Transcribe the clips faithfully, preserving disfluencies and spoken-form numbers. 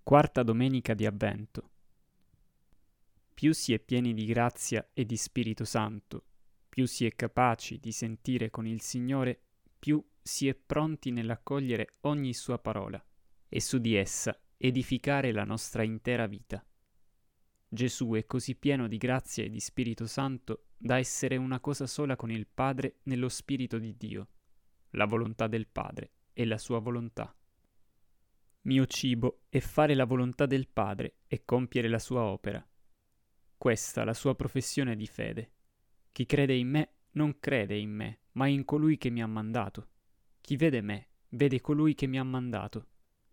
Quarta domenica di Avvento. Più si è pieni di grazia e di Spirito Santo, più si è capaci di sentire con il Signore, più si è pronti nell'accogliere ogni sua parola e su di essa edificare la nostra intera vita. Gesù è così pieno di grazia e di Spirito Santo da essere una cosa sola con il Padre nello Spirito di Dio, la volontà del Padre e la sua volontà. Mio cibo è fare la volontà del Padre e compiere la sua opera. Questa la sua professione di fede. Chi crede in me non crede in me, ma in colui che mi ha mandato. Chi vede me, vede colui che mi ha mandato.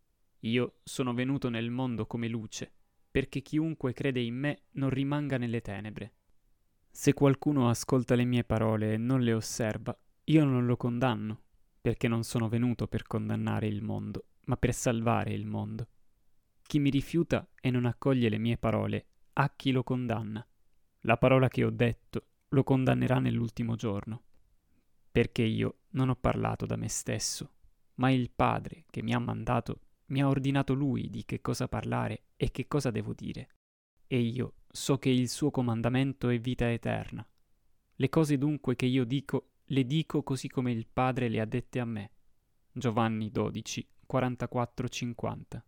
Io sono venuto nel mondo come luce, perché chiunque crede in me non rimanga nelle tenebre. Se qualcuno ascolta le mie parole e non le osserva, io non lo condanno, perché non sono venuto per condannare il mondo, ma per salvare il mondo. Chi mi rifiuta e non accoglie le mie parole, ha chi lo condanna. La parola che ho detto lo condannerà nell'ultimo giorno. Perché io non ho parlato da me stesso, ma il Padre che mi ha mandato mi ha ordinato Lui di che cosa parlare e che cosa devo dire. E io so che il suo comandamento è vita eterna. Le cose dunque che io dico, le dico così come il Padre le ha dette a me. Giovanni dodici, quarantaquattro cinquanta.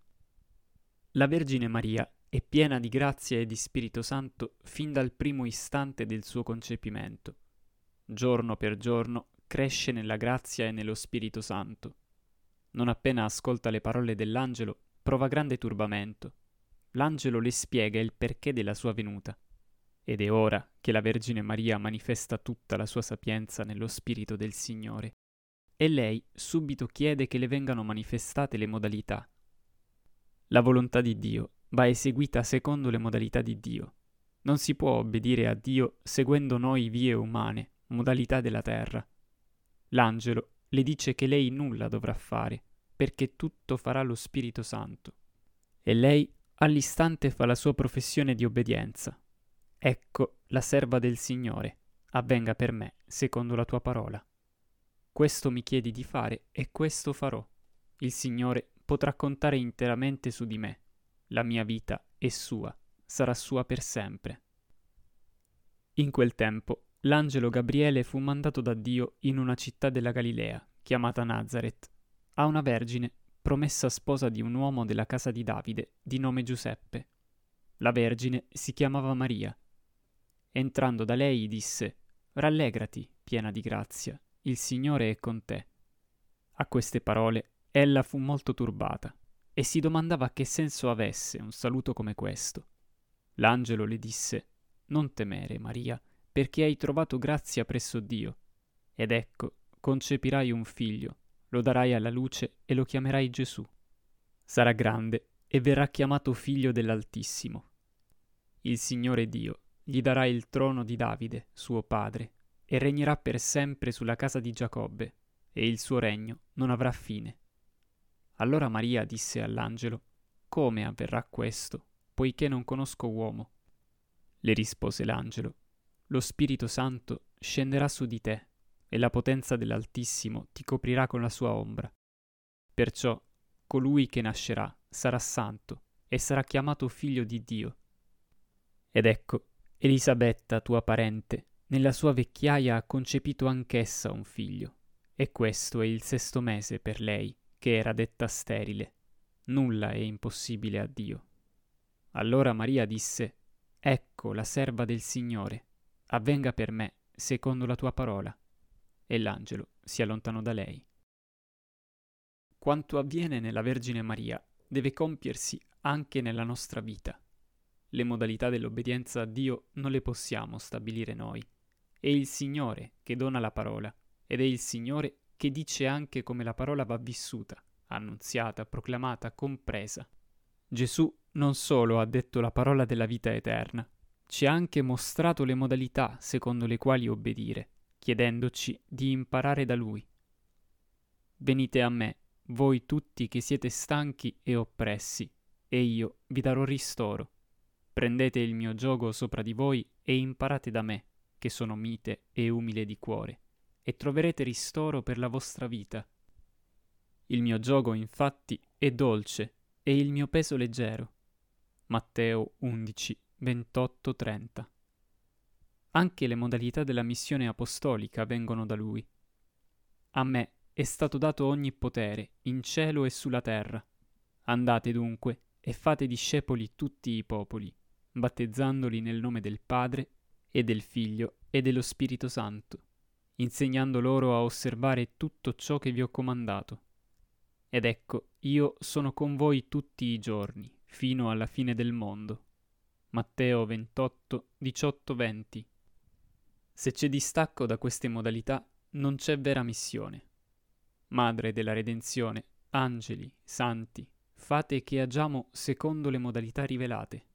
La Vergine Maria è piena di grazia e di Spirito Santo fin dal primo istante del suo concepimento. Giorno per giorno cresce nella grazia e nello Spirito Santo. Non appena ascolta le parole dell'angelo, prova grande turbamento. L'angelo le spiega il perché della sua venuta. Ed è ora che la Vergine Maria manifesta tutta la sua sapienza nello Spirito del Signore. E lei subito chiede che le vengano manifestate le modalità. La volontà di Dio va eseguita secondo le modalità di Dio. Non si può obbedire a Dio seguendo noi vie umane, modalità della terra. L'angelo le dice che lei nulla dovrà fare, perché tutto farà lo Spirito Santo. E lei all'istante fa la sua professione di obbedienza. Ecco la serva del Signore, avvenga per me secondo la tua parola. Questo mi chiedi di fare e questo farò. Il Signore potrà contare interamente su di me. La mia vita è sua, sarà sua per sempre. In quel tempo l'angelo Gabriele fu mandato da Dio in una città della Galilea, chiamata Nazaret, a una vergine promessa sposa di un uomo della casa di Davide, di nome Giuseppe. La vergine si chiamava Maria. Entrando da lei disse: «Rallegrati, piena di grazia, il Signore è con te». A queste parole ella fu molto turbata e si domandava che senso avesse un saluto come questo. L'angelo le disse: «Non temere, Maria, perché hai trovato grazia presso Dio. Ed ecco, concepirai un figlio, lo darai alla luce e lo chiamerai Gesù. Sarà grande e verrà chiamato figlio dell'Altissimo. Il Signore Dio gli darà il trono di Davide, suo padre, e regnerà per sempre sulla casa di Giacobbe, e il suo regno non avrà fine». Allora Maria disse all'angelo: «Come avverrà questo, poiché non conosco uomo?» Le rispose l'angelo: «Lo Spirito Santo scenderà su di te, e la potenza dell'Altissimo ti coprirà con la sua ombra. Perciò colui che nascerà sarà santo e sarà chiamato figlio di Dio. Ed ecco, Elisabetta, tua parente, nella sua vecchiaia ha concepito anch'essa un figlio, e questo è il sesto mese per lei, che era detta sterile. Nulla è impossibile a Dio». Allora Maria disse: «Ecco la serva del Signore, avvenga per me secondo la tua parola». E l'angelo si allontanò da lei. Quanto avviene nella Vergine Maria deve compiersi anche nella nostra vita. Le modalità dell'obbedienza a Dio non le possiamo stabilire noi. È il Signore che dona la parola, ed è il Signore che dice anche come la parola va vissuta, annunziata, proclamata, compresa. Gesù non solo ha detto la parola della vita eterna, ci ha anche mostrato le modalità secondo le quali obbedire, chiedendoci di imparare da Lui. «Venite a me, voi tutti che siete stanchi e oppressi, e io vi darò ristoro. Prendete il mio giogo sopra di voi e imparate da me, che sono mite e umile di cuore, e troverete ristoro per la vostra vita. Il mio giogo, infatti, è dolce e il mio peso leggero. Matteo undici, ventotto trenta. Anche le modalità della missione apostolica vengono da Lui. A me è stato dato ogni potere, in cielo e sulla terra. Andate dunque e fate discepoli tutti i popoli, battezzandoli nel nome del Padre e del Figlio e dello Spirito Santo, insegnando loro a osservare tutto ciò che vi ho comandato. Ed ecco, io sono con voi tutti i giorni, fino alla fine del mondo. Matteo ventotto, diciotto venti. Se c'è distacco da queste modalità, non c'è vera missione. Madre della redenzione, angeli, santi, fate che agiamo secondo le modalità rivelate.